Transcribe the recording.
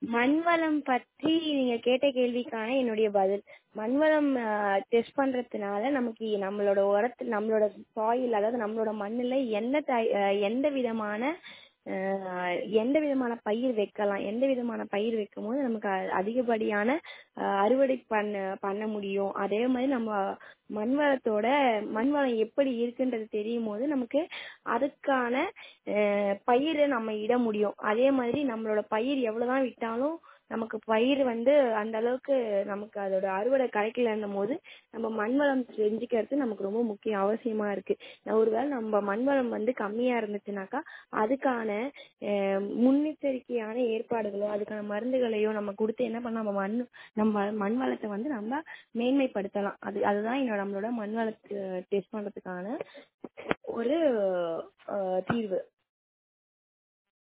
மண்வளம் பற்றி நீங்க கேட்ட கேள்விக்கான என்னுடைய பதில். மண்வளம் டெஸ்ட் பண்றதுனால நமக்கு நம்மளோட நம்மளோட சாயில், அதாவது நம்மளோட மண்ணுல எந்த விதமான எந்த விதமான பயிர் வைக்கலாம், எந்த விதமான பயிர் வைக்கும் போது நமக்கு அதிகப்படியான அறுவடை பண்ண முடியும். அதே மாதிரி நம்ம மண்வளம் எப்படி இருக்குன்றது தெரியும் போது நமக்கு அதுக்கான பயிரை நம்ம இட முடியும். அதே மாதிரி நம்மளோட பயிர் எவ்வளவுதான் விட்டாலும் நமக்கு பயிர் அந்த அளவுக்கு நமக்கு அதோட அறுவடை கிடைக்கலன்னும் போது நம்ம மண்வளம் செஞ்சுக்கிறது நமக்கு ரொம்ப முக்கியம், அவசியமா இருக்கு. ஒருவேளை நம்ம மண்வளம் கம்மியா இருந்துச்சுனாக்கா அதுக்கான முன்னெச்சரிக்கையான ஏற்பாடுகளோ அதுக்கான மருந்துகளையோ நம்ம கொடுத்து என்ன பண்ண நம்ம மண் வளத்தை நம்ம மேன்மைப்படுத்தலாம். அதுதான் நம்மளோட மண் வளத்தை டெஸ்ட் பண்றதுக்கான ஒரு தீர்வு.